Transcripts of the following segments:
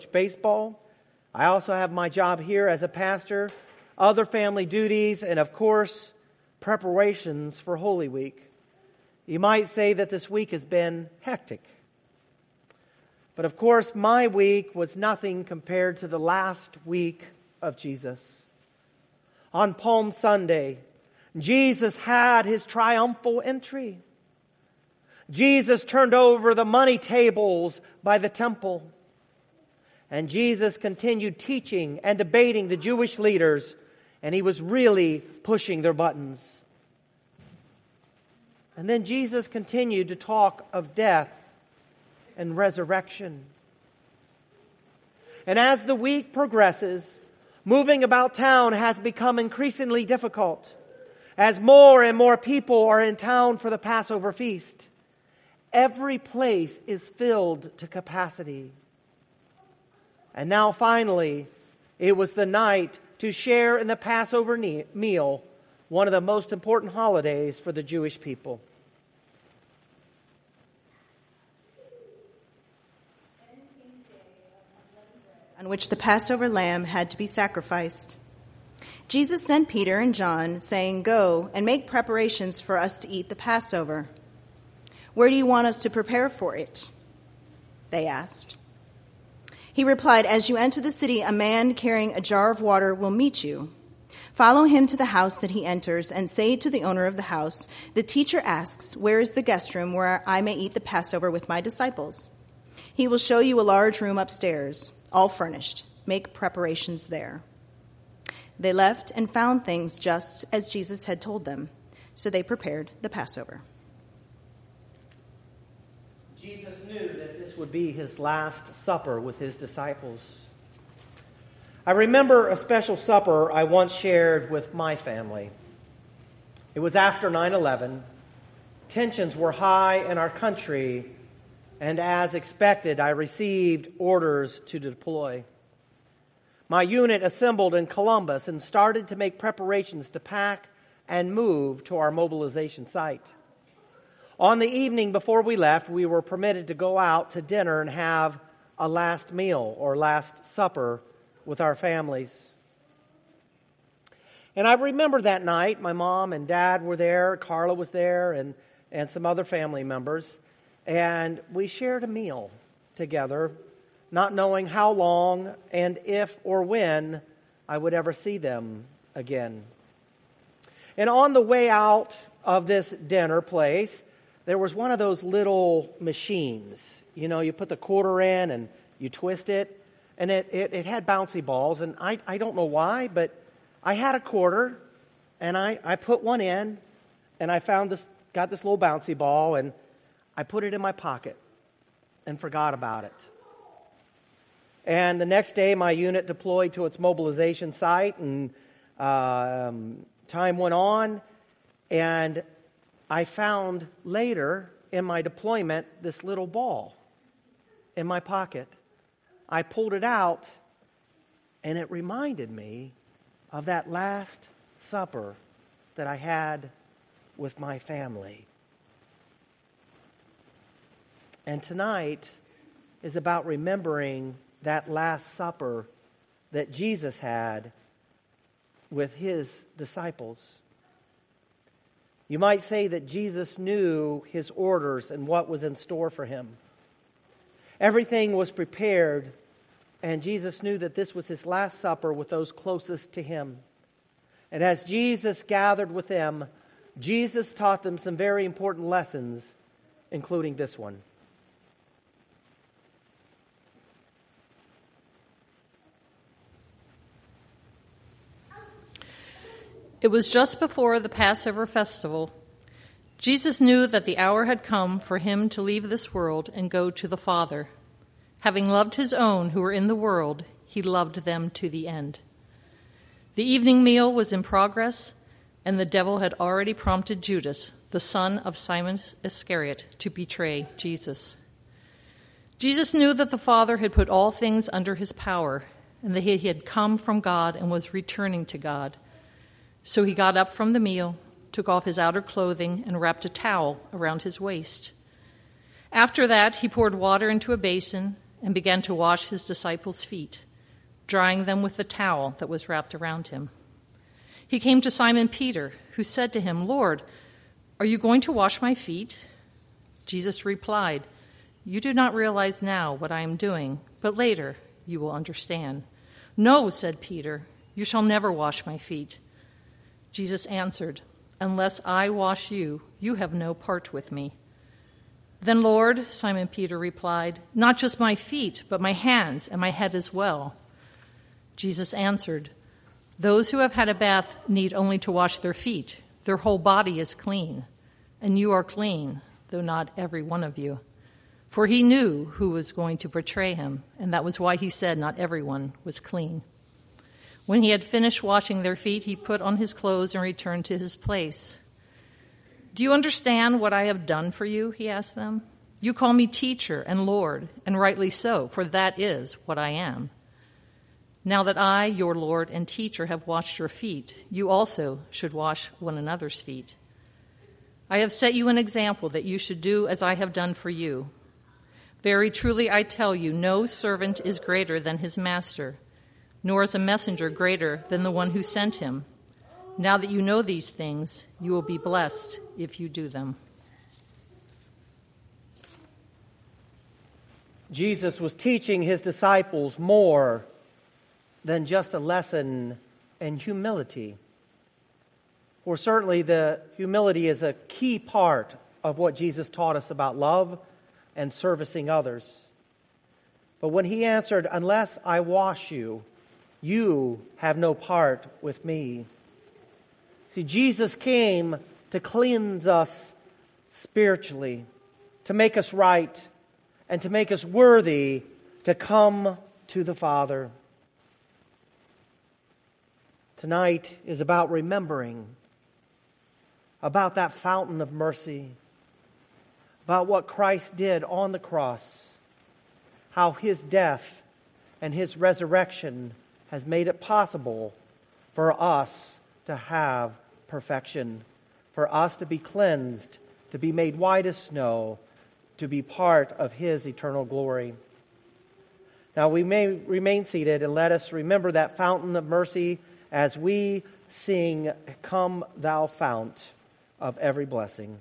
coach baseball. I also have my job here as a pastor, other family duties, and of course, preparations for Holy Week. You might say that this week has been hectic. But of course, my week was nothing compared to the last week of Jesus. On Palm Sunday, Jesus had his triumphal entry. Jesus turned over the money tables by the temple. And Jesus continued teaching and debating the Jewish leaders, and he was really pushing their buttons. And then Jesus continued to talk of death and resurrection. And as the week progresses, moving about town has become increasingly difficult as more and more people are in town for the Passover feast. Every place is filled to capacity. And now finally, it was the night to share in the Passover meal, one of the most important holidays for the Jewish people. On which the Passover lamb had to be sacrificed. Jesus sent Peter and John, saying, "Go and make preparations for us to eat the Passover." "Where do you want us to prepare for it?" they asked. He replied, "As you enter the city, a man carrying a jar of water will meet you. Follow him to the house that he enters and say to the owner of the house, 'The teacher asks, where is the guest room where I may eat the Passover with my disciples?' He will show you a large room upstairs, all furnished. Make preparations there." They left and found things just as Jesus had told them. So they prepared the Passover. Jesus knew that this would be his last supper with his disciples. I remember a special supper I once shared with my family. It was after 9/11. Tensions were high in our country, and as expected, I received orders to deploy. My unit assembled in Columbus and started to make preparations to pack and move to our mobilization site. On the evening before we left, we were permitted to go out to dinner and have a last meal or last supper with our families. And I remember that night, my mom and dad were there, Carla was there, and some other family members. And we shared a meal together, not knowing how long and if or when I would ever see them again. And on the way out of this dinner place, there was one of those little machines. You know, you put the quarter in and you twist it, and it had bouncy balls. And I don't know why, but I had a quarter, and I put one in, and I got this little bouncy ball, and I put it in my pocket and forgot about it. And the next day, my unit deployed to its mobilization site, and time went on, and I found later in my deployment this little ball in my pocket. I pulled it out, and it reminded me of that last supper that I had with my family. And tonight is about remembering that last supper that Jesus had with his disciples. You might say that Jesus knew his orders and what was in store for him. Everything was prepared, and Jesus knew that this was his last supper with those closest to him. And as Jesus gathered with them, Jesus taught them some very important lessons, including this one. It was just before the Passover festival. Jesus knew that the hour had come for him to leave this world and go to the Father. Having loved his own who were in the world, he loved them to the end. The evening meal was in progress, and the devil had already prompted Judas, the son of Simon Iscariot, to betray Jesus. Jesus knew that the Father had put all things under his power, and that he had come from God and was returning to God. So he got up from the meal, took off his outer clothing, and wrapped a towel around his waist. After that, he poured water into a basin and began to wash his disciples' feet, drying them with the towel that was wrapped around him. He came to Simon Peter, who said to him, "Lord, are you going to wash my feet?" Jesus replied, "You do not realize now what I am doing, but later you will understand." "No," said Peter, "you shall never wash my feet." Jesus answered, "Unless I wash you, you have no part with me." "Then, Lord," Simon Peter replied, "not just my feet, but my hands and my head as well." Jesus answered, "Those who have had a bath need only to wash their feet. Their whole body is clean, and you are clean, though not every one of you." For he knew who was going to betray him, and that was why he said not everyone was clean. When he had finished washing their feet, he put on his clothes and returned to his place. "Do you understand what I have done for you?" he asked them. "You call me teacher and Lord, and rightly so, for that is what I am. Now that I, your Lord and teacher, have washed your feet, you also should wash one another's feet. I have set you an example that you should do as I have done for you. Very truly I tell you, no servant is greater than his master, nor is a messenger greater than the one who sent him. Now that you know these things, you will be blessed if you do them." Jesus was teaching his disciples more than just a lesson in humility. For certainly the humility is a key part of what Jesus taught us about love and servicing others. But when he answered, "Unless I wash you, you have no part with me." See, Jesus came to cleanse us spiritually, to make us right, and to make us worthy to come to the Father. Tonight is about remembering, about that fountain of mercy, about what Christ did on the cross, how his death and his resurrection has made it possible for us to have perfection, for us to be cleansed, to be made white as snow, to be part of his eternal glory. Now we may remain seated and let us remember that fountain of mercy as we sing, "Come Thou Fount of Every Blessing."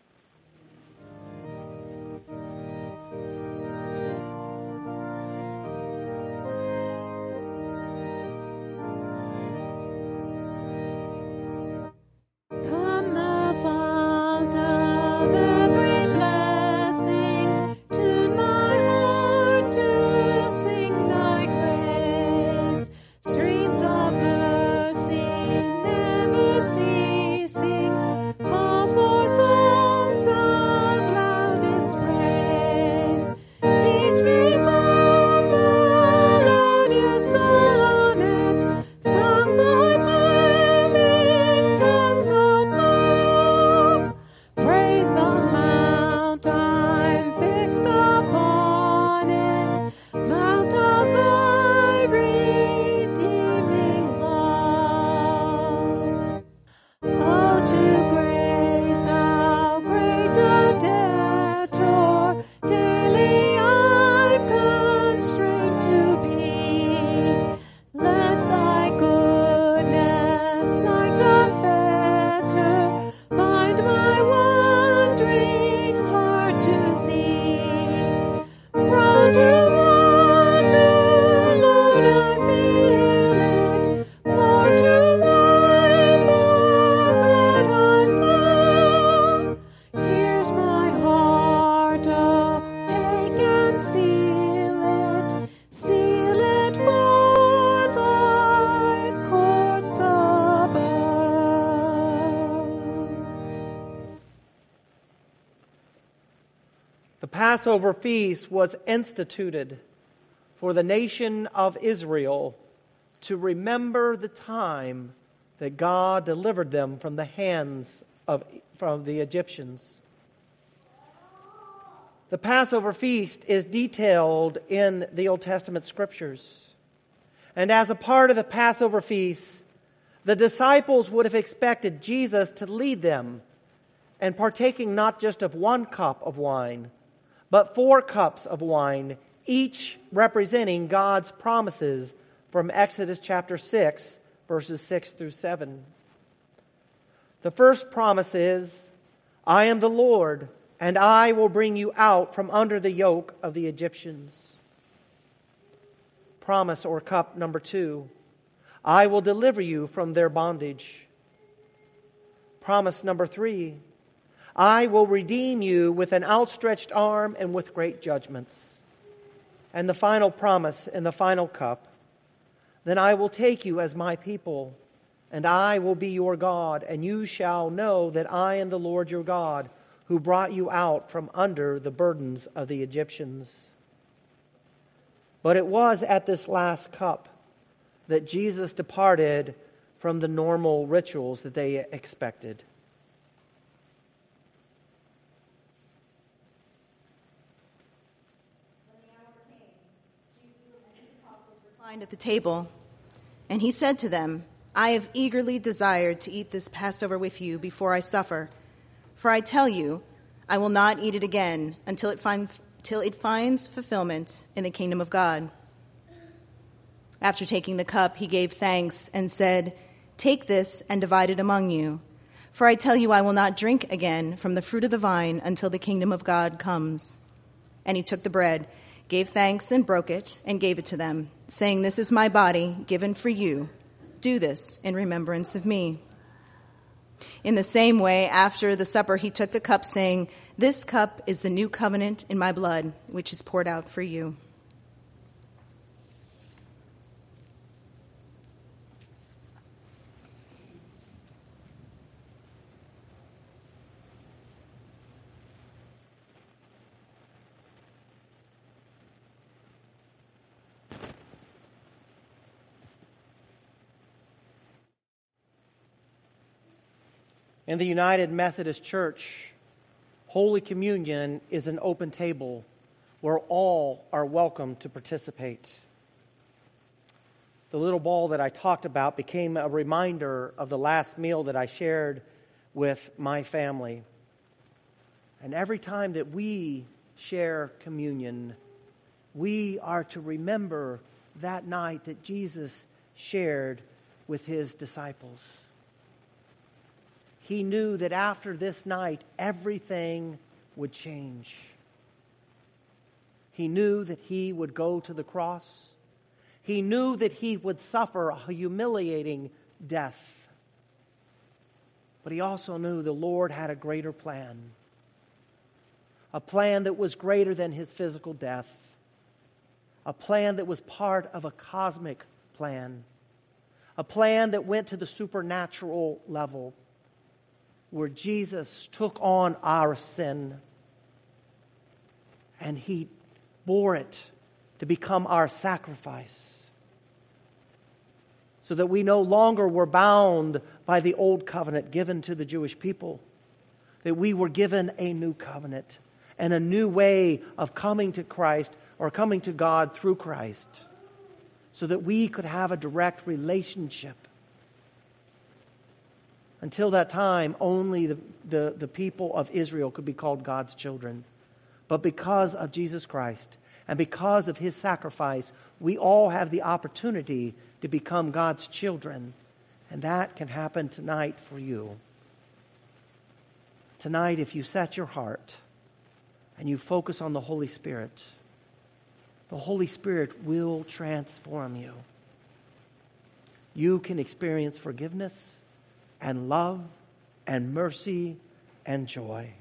Passover feast was instituted for the nation of Israel to remember the time that God delivered them from the hands from the Egyptians. The Passover feast is detailed in the Old Testament scriptures. And as a part of the Passover feast, the disciples would have expected Jesus to lead them and partaking not just of one cup of wine, but 4 cups of wine, each representing God's promises from Exodus chapter 6, verses 6 through 7. The first promise is, I am the Lord, and I will bring you out from under the yoke of the Egyptians. Promise or cup number 2, I will deliver you from their bondage. Promise number 3, I will redeem you with an outstretched arm and with great judgments. And the final promise in the final cup, then I will take you as my people, and I will be your God, and you shall know that I am the Lord your God, who brought you out from under the burdens of the Egyptians. But it was at this last cup that Jesus departed from the normal rituals that they expected. Reclined at the table, and he said to them, I have eagerly desired to eat this Passover with you before I suffer. For I tell you, I will not eat it again until it finds fulfillment in the kingdom of God. After taking the cup, he gave thanks and said, Take this and divide it among you. For I tell you, I will not drink again from the fruit of the vine until the kingdom of God comes. And he took the bread, gave thanks and broke it, and gave it to them, saying, This is my body given for you. Do this in remembrance of me. In the same way, after the supper, he took the cup, saying, This cup is the new covenant in my blood, which is poured out for you. In the United Methodist Church, Holy Communion is an open table where all are welcome to participate. The little ball that I talked about became a reminder of the last meal that I shared with my family. And every time that we share communion, we are to remember that night that Jesus shared with his disciples. He knew that after this night, everything would change. He knew that he would go to the cross. He knew that he would suffer a humiliating death. But he also knew the Lord had a greater plan. A plan that was greater than his physical death. A plan that was part of a cosmic plan. A plan that went to the supernatural level, where Jesus took on our sin and he bore it to become our sacrifice, so that we no longer were bound by the old covenant given to the Jewish people, that we were given a new covenant and a new way of coming to Christ or coming to God through Christ, so that we could have a direct relationship. Until that time, only the people of Israel could be called God's children. But because of Jesus Christ and because of his sacrifice, we all have the opportunity to become God's children. And that can happen tonight for you. Tonight, if you set your heart and you focus on the Holy Spirit will transform you. You can experience forgiveness and love and mercy and joy.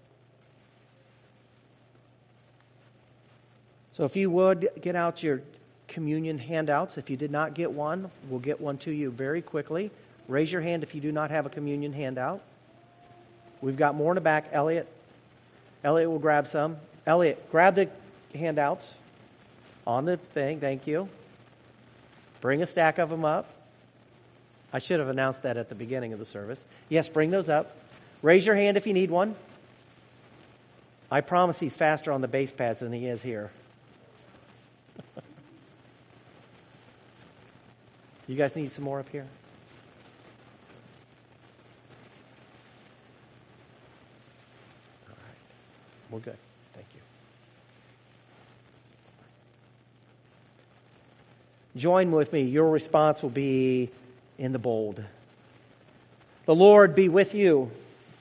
So if you would, get out your communion handouts. If you did not get one, we'll get one to you very quickly. Raise your hand if you do not have a communion handout. We've got more in the back. Elliot will grab some. Elliot, grab the handouts on the thing. Thank you. Bring a stack of them up. I should have announced that at the beginning of the service. Yes, bring those up. Raise your hand if you need one. I promise he's faster on the base pads than he is here. You guys need some more up here? All right. We're good. Thank you. Join with me. Your response will be in the bold. The Lord be with you.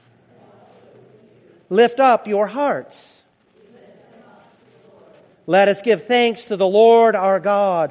Lift up your hearts. Let us give thanks to the Lord our God.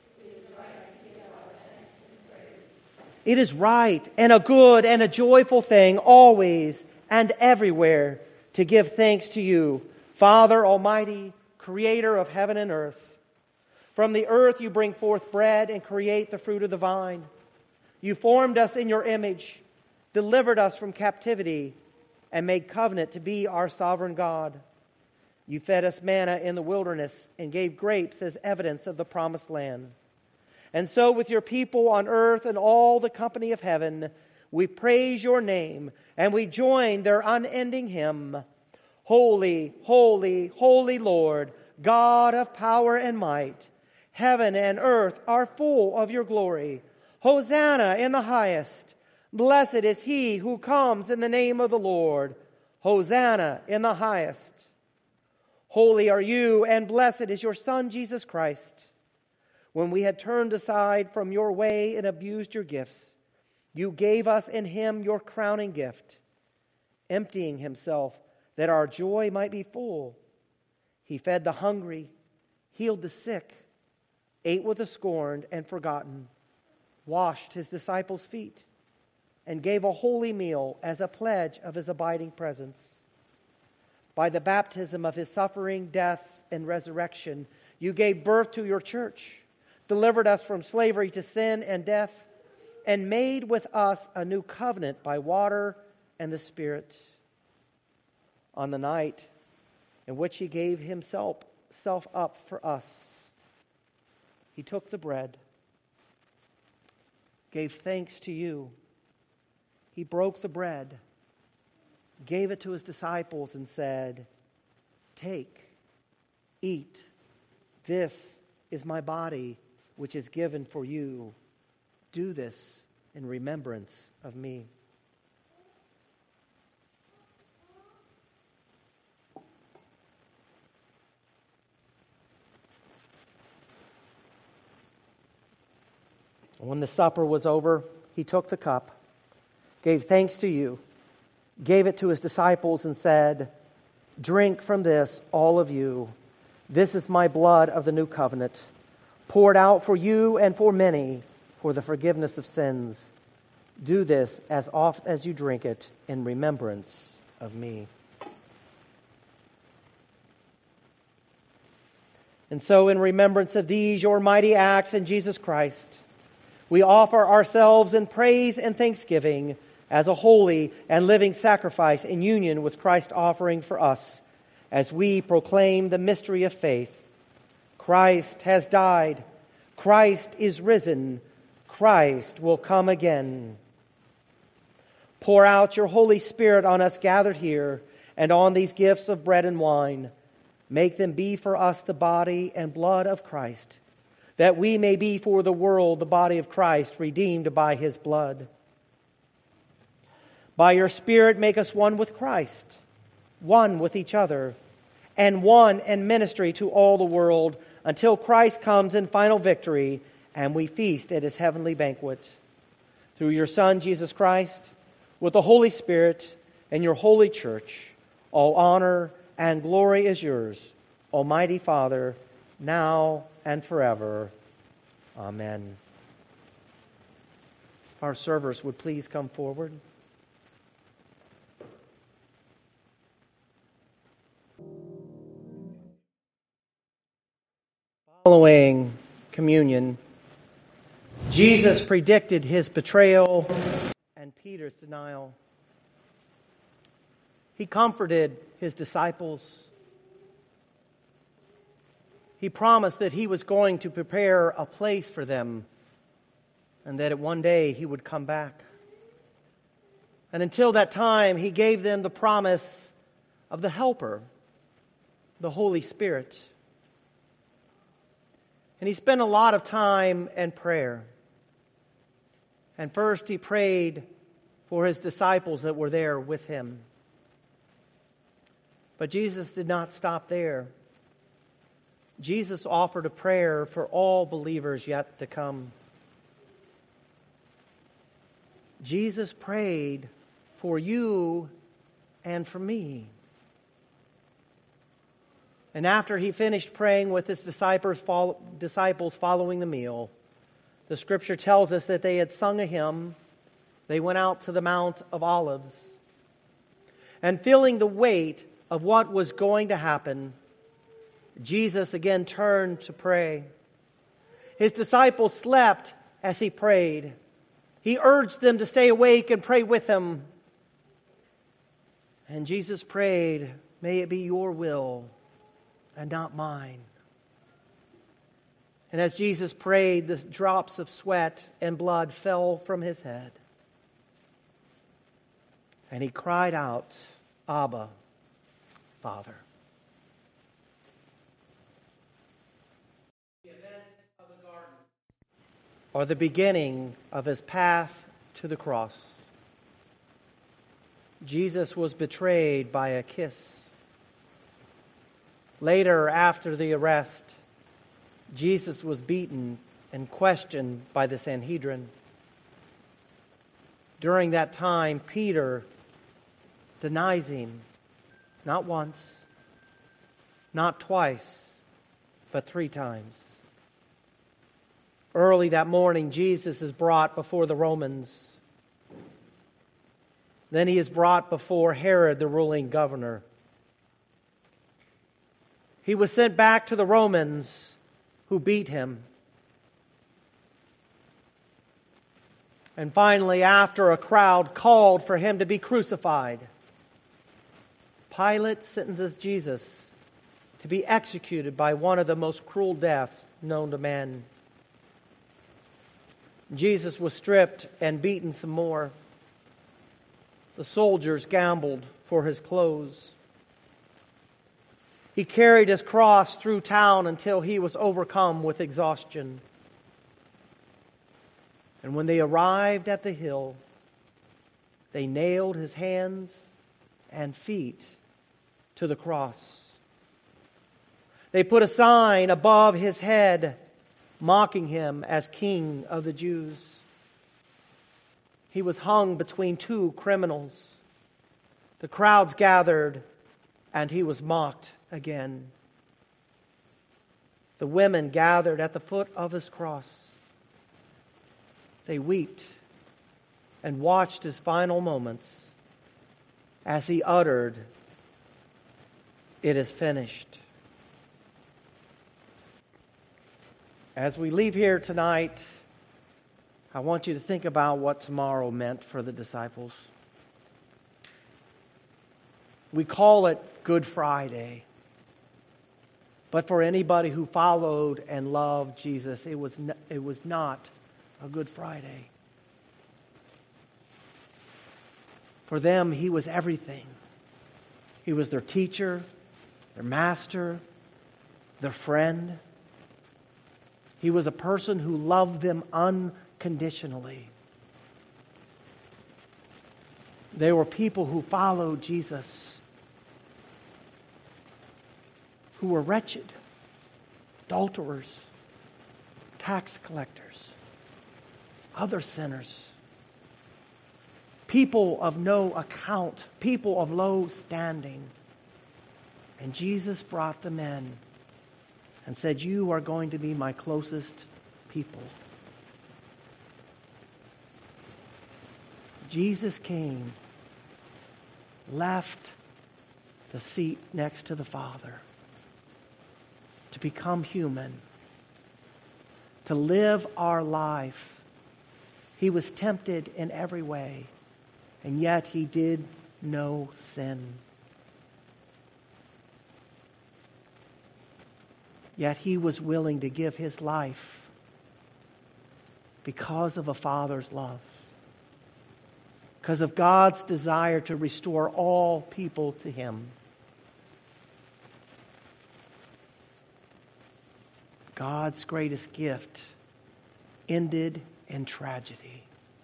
It is right and a good and a joyful thing always and everywhere to give thanks to you, Father Almighty, Creator of heaven and earth. From the earth you bring forth bread and create the fruit of the vine. You formed us in your image, delivered us from captivity, and made covenant to be our sovereign God. You fed us manna in the wilderness and gave grapes as evidence of the promised land. And so with your people on earth and all the company of heaven, we praise your name and we join their unending hymn. Holy, holy, holy Lord, God of power and might. Heaven and earth are full of your glory. Hosanna in the highest. Blessed is he who comes in the name of the Lord. Hosanna in the highest. Holy are you, and blessed is your Son, Jesus Christ. When we had turned aside from your way and abused your gifts, you gave us in him your crowning gift, emptying himself that our joy might be full. He fed the hungry, healed the sick, ate with the scorned and forgotten, washed his disciples' feet, and gave a holy meal as a pledge of his abiding presence. By the baptism of his suffering, death, and resurrection, you gave birth to your church, delivered us from slavery to sin and death, and made with us a new covenant by water and the Spirit. On the night in which he gave himself up for us, he took the bread, gave thanks to you. He broke the bread, gave it to his disciples, and said, "Take, eat. This is my body, which is given for you. Do this in remembrance of me." When the supper was over, he took the cup, gave thanks to you, gave it to his disciples, and said, "Drink from this, all of you. This is my blood of the new covenant, poured out for you and for many for the forgiveness of sins. Do this as oft as you drink it in remembrance of me." And so in remembrance of these, your mighty acts in Jesus Christ, we offer ourselves in praise and thanksgiving as a holy and living sacrifice in union with Christ's offering for us, as we proclaim the mystery of faith. Christ has died. Christ is risen. Christ will come again. Pour out your Holy Spirit on us gathered here and on these gifts of bread and wine. Make them be for us the body and blood of Christ, that we may be for the world the body of Christ, redeemed by his blood. By your Spirit, make us one with Christ, one with each other, and one in ministry to all the world, until Christ comes in final victory and we feast at his heavenly banquet. Through your Son, Jesus Christ, with the Holy Spirit and your holy church, all honor and glory is yours, Almighty Father, now and forever. Amen. Our servers would please come forward. Following communion, Jesus predicted his betrayal and Peter's denial. He comforted his disciples. He promised that he was going to prepare a place for them and that one day he would come back. And until that time, he gave them the promise of the Helper, the Holy Spirit. And he spent a lot of time in prayer. And first he prayed for his disciples that were there with him. But Jesus did not stop there. Jesus offered a prayer for all believers yet to come. Jesus prayed for you and for me. And after he finished praying with his disciples following the meal, the scripture tells us that they had sung a hymn. They went out to the Mount of Olives. And feeling the weight of what was going to happen, Jesus again turned to pray. His disciples slept as he prayed. He urged them to stay awake and pray with him. And Jesus prayed, "May it be your will and not mine." And as Jesus prayed, the drops of sweat and blood fell from his head. And he cried out, "Abba, Father." The events of the garden are the beginning of his path to the cross. Jesus was betrayed by a kiss. Later, after the arrest, Jesus was beaten and questioned by the Sanhedrin. During that time, Peter denies him, not once, not twice, but 3 times. Early that morning, Jesus is brought before the Romans. Then he is brought before Herod, the ruling governor. He was sent back to the Romans, who beat him. And finally, after a crowd called for him to be crucified, Pilate sentences Jesus to be executed by one of the most cruel deaths known to man. Jesus was stripped and beaten some more. The soldiers gambled for his clothes. He carried his cross through town until he was overcome with exhaustion. And when they arrived at the hill, they nailed his hands and feet to the cross. They put a sign above his head, mocking him as King of the Jews. He was hung between 2 criminals. The crowds gathered, and he was mocked again. The women gathered at the foot of his cross. They wept and watched his final moments as he uttered, "It is finished." As we leave here tonight, I want you to think about what tomorrow meant for the disciples. We call it Good Friday. But for anybody who followed and loved Jesus, it was not a Good Friday. For them, he was everything. He was their teacher, their master, their friend. He was a person who loved them unconditionally. They were people who followed Jesus, who were wretched, adulterers, tax collectors, other sinners, people of no account, people of low standing. And Jesus brought them in and said, "You are going to be my closest people." Jesus came, left the seat next to the Father to become human, to live our life. He was tempted in every way, and yet he did no sin. Yet he was willing to give his life because of a Father's love, because of God's desire to restore all people to him. God's greatest gift ended in tragedy.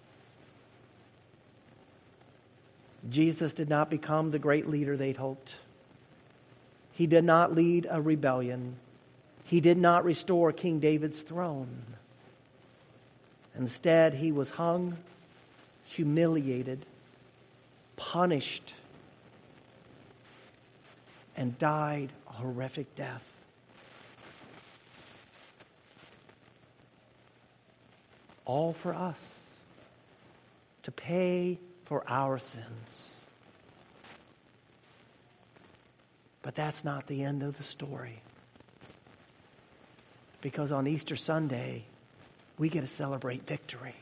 Jesus did not become the great leader they'd hoped. He did not lead a rebellion. He did not restore King David's throne. Instead, he was hung, humiliated, punished, and died a horrific death. All for us, to pay for our sins. But that's not the end of the story. Because on Easter Sunday, we get to celebrate victory.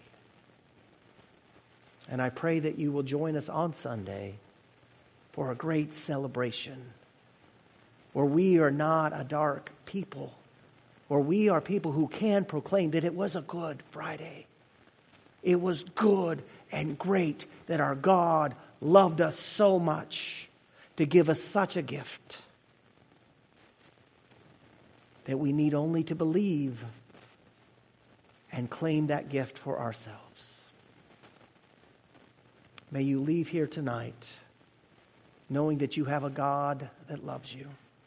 And I pray that you will join us on Sunday for a great celebration where we are not a dark people, where we are people who can proclaim that it was a good Friday. It was good and great that our God loved us so much to give us such a gift that we need only to believe and claim that gift for ourselves. May you leave here tonight knowing that you have a God that loves you.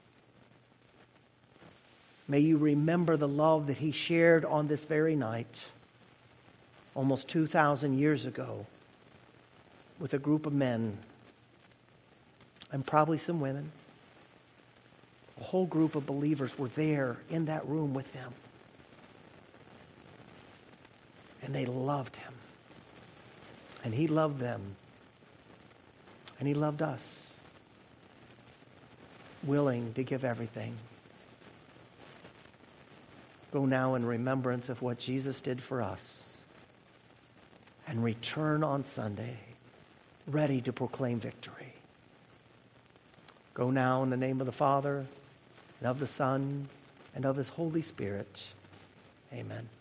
May you remember the love that he shared on this very night, almost 2,000 years ago, with a group of men and probably some women. A whole group of believers were there in that room with them. And they loved him. And he loved them. And he loved us. Willing to give everything. Go now in remembrance of what Jesus did for us. And return on Sunday, ready to proclaim victory. Go now in the name of the Father, and of the Son, and of his Holy Spirit. Amen.